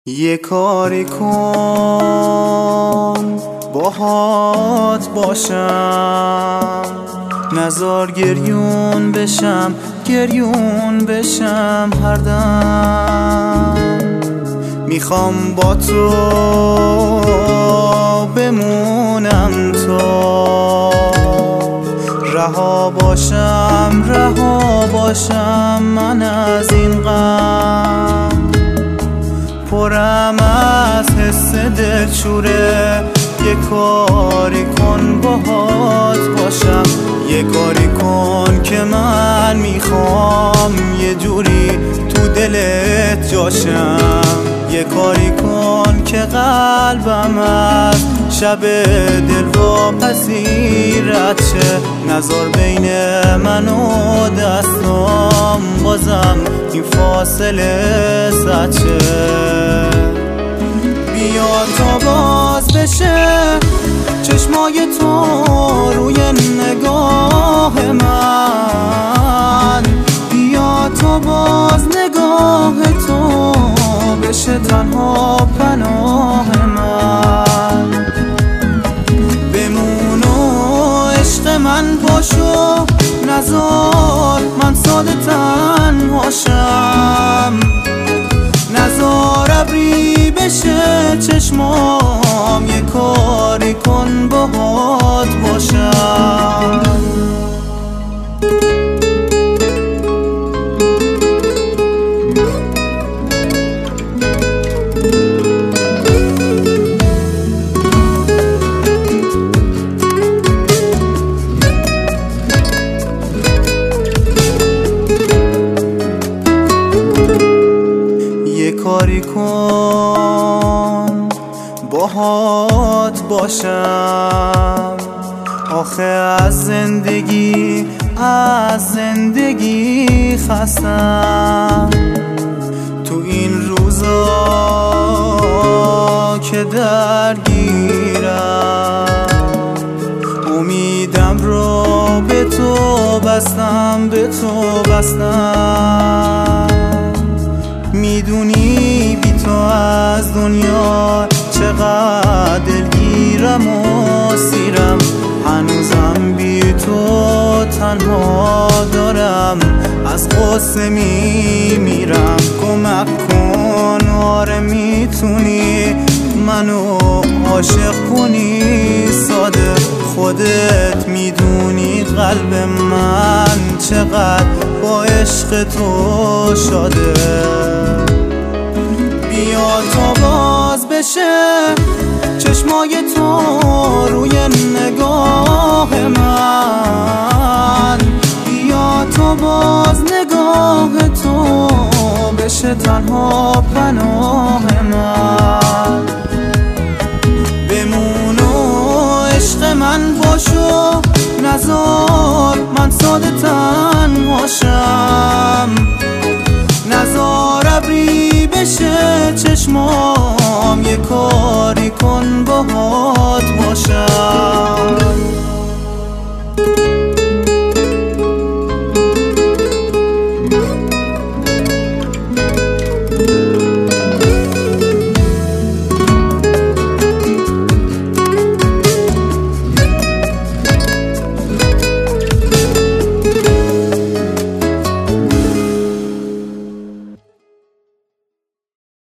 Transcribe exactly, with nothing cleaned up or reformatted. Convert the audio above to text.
یه کاری کن باهات باشم، نزار گریون بشم گریون بشم هر دم. میخوام با تو بمونم تا رها باشم رها باشم من از این غم. پرم از حس دلشوره، یه کاری کن باهات باشم، یه کاری کن که من میخوام یه جوری تو دلت جاشم. یه کاری کن که قلبم از شب دل واپذیرت شه، نذار بین من و دستام بازم این فاصله زد شه. بیا تا باز بشه چشمای تو روی نگاه من، بیا تا باز نگاه تو بشه تنها پناه من. بمون و عشق من باشو، نذار من ساده تنهاشم، نذار ابری بشه چشمام، یه کاری کن باهات باشم. کاری کن باهات باشم، آخه از زندگی از زندگی خستم. تو این روزا که درگیرم، امیدم رو به تو بستم به تو بستم. میدونی بی تو از دنیا چقدر دلگیرم و سیرم، هنوزم بی تو تنها دارم از غصه میمیرم. کمک کن آره میتونی منو عاشق کنی ساده، خودت میدونی قلب من چقدر با عشق تو شاده. بیا تا باز بشه چشمای تو روی نگاه من، بیا تا باز نگاه تو بشه تنها پناه من. بمون و عشق من باشو، نذار من ساده تنهاشم، نذار ابری بشه چشمام، یه کاری کن باهات